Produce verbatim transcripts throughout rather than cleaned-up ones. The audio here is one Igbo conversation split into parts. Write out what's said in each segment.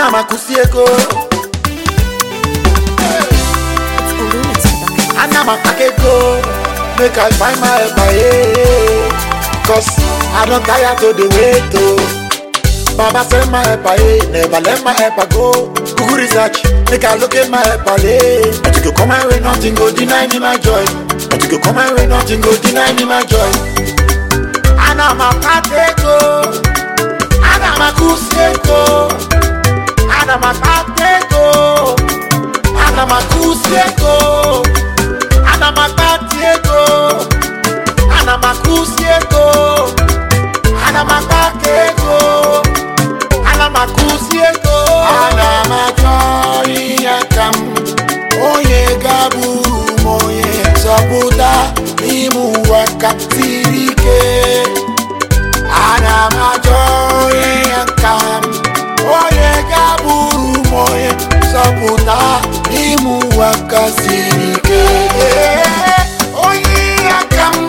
Ana makusieko Ana makakeko make I find my helper, yeah. Cause I don't tire to the wait, oh. Baba send my helper, yeah. Never let my helper go. Google research, make I look at my helper, yeah. But you go come my way, nothing go deny me my joy. But you go come my way, nothing go deny me my joy. Ana makakeko Ana makusieko Ana makakeko Ana makusieko Ana makatieko Ana makusieko Ana makakeko Ana makusieko Ana makoyakam Oye gaburu moye Sabuda imu wakatirike Ana makoyakam Oye gaburu moye Sabuda imu wakatirike Oye akam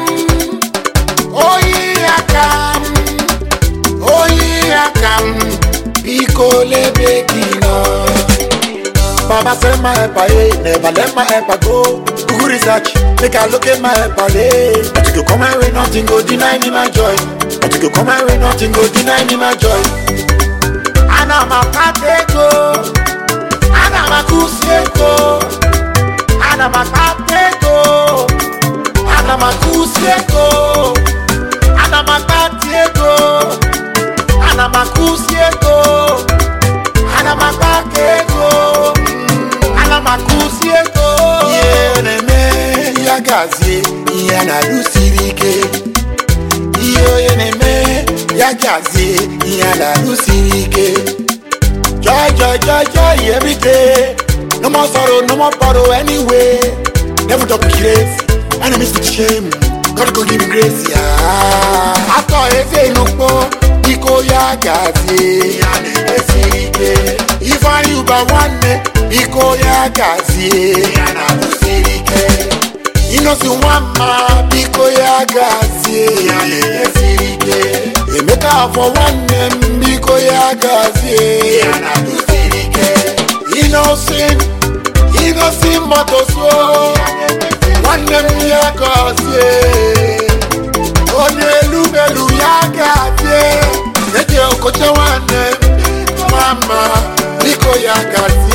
Oye akam Oye akam Biko lebe kino Baba send my helper, eh. Never let my helper go. Google research, make I look at my helper, eh. But you go come my way, nothing go deny me my joy. But you go come my way, nothing go deny me my joy. Ana makateko Ana makusieko Ana makateko Ana makusieko Ana makatieko Ana makusieko Ana makakeko Ana makusieko Yene me yagazi Yana lusirike Iyo yene me yagazi Yana lusirike Joy, joy, joy, joy every day. No more sorrow, no more borrow anyway. Never talk with grace, enemies to shame. God go give me grace, yeah. After every no more, Iko yagazi, yane esirike. If I you by one day, Iko yagazi, yana usirike. You know see one man, Iko yagazi, yane esirike. You make up for one name, Iko yagazi, yana usirike. Innocent, innocent motoso. One name yagazi. Onelu melu yagazi. Nete okoche one name, mama, Iko yagazi.